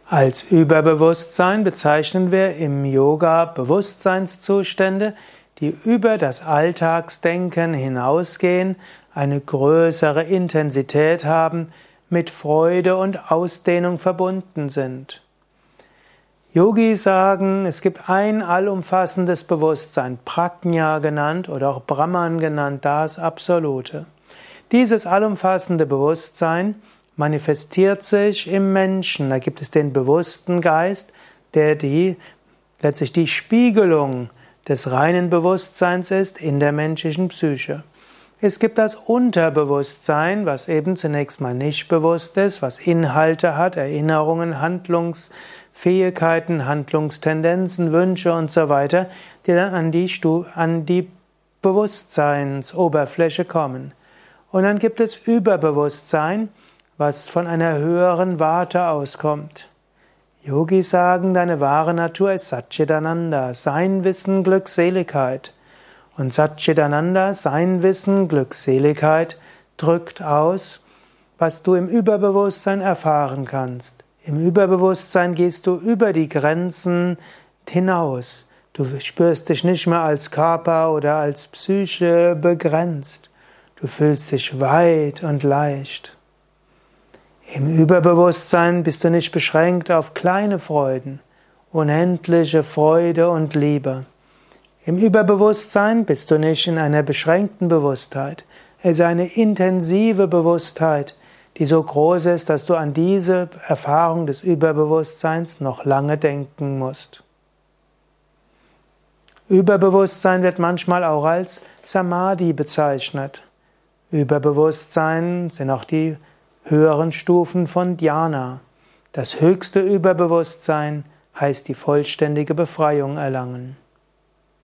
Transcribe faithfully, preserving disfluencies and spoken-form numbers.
Als Überbewusstsein bezeichnen wir im Yoga Bewusstseinszustände, die über das Alltagsdenken hinausgehen, eine größere Intensität haben, mit Freude und Ausdehnung verbunden sind. Yogis sagen, es gibt ein allumfassendes Bewusstsein, Prajna genannt oder auch Brahman genannt, das Absolute. Dieses allumfassende Bewusstsein manifestiert sich im Menschen. Da gibt es den bewussten Geist, der die, letztlich die Spiegelung des reinen Bewusstseins ist in der menschlichen Psyche. Es gibt das Unterbewusstsein, was eben zunächst mal nicht bewusst ist, was Inhalte hat, Erinnerungen, Handlungsfähigkeiten, Handlungstendenzen, Wünsche und so weiter, die dann an die, Stu- an die Bewusstseinsoberfläche kommen. Und dann gibt es Überbewusstsein, was von einer höheren Warte auskommt. Yogis sagen, deine wahre Natur ist Satchitananda, Sein, Wissen, Glückseligkeit. Und Satchitananda, Sein, Wissen, Glückseligkeit, drückt aus, was du im Überbewusstsein erfahren kannst. Im Überbewusstsein gehst du über die Grenzen hinaus. Du spürst dich nicht mehr als Körper oder als Psyche begrenzt. Du fühlst dich weit und leicht. Im Überbewusstsein bist du nicht beschränkt auf kleine Freuden, unendliche Freude und Liebe. Im Überbewusstsein bist du nicht in einer beschränkten Bewusstheit. Es ist eine intensive Bewusstheit, die so groß ist, dass du an diese Erfahrung des Überbewusstseins noch lange denken musst. Überbewusstsein wird manchmal auch als Samadhi bezeichnet. Überbewusstsein sind auch die höheren Stufen von Dhyana. Das höchste Überbewusstsein heißt die vollständige Befreiung erlangen.